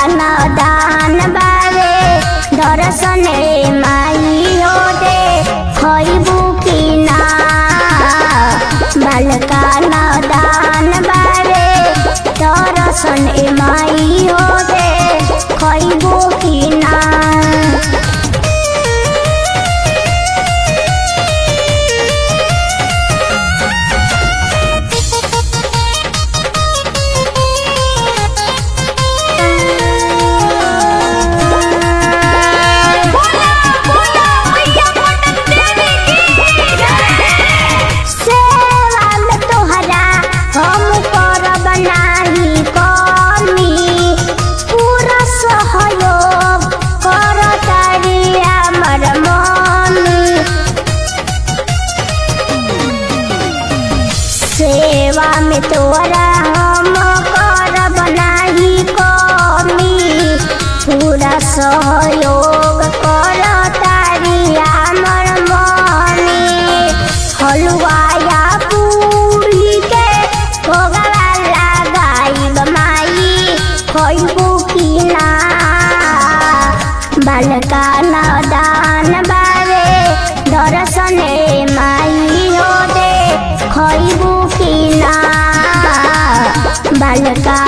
नदान बावे दर्शन माई हो दे खइबू की ना। बालका नदान बावे दर्शन माई हो दे खइबू की ना। सेवा में तोरा हम करब नाही कमी पूरा सहयोग कर तारी हमर मम्मी। हलुआया पूरी के भोगवा लगाइब माई खइबू की ना। बालका नदान बावे दर्शन माई हो दे खइबू की ना। बालका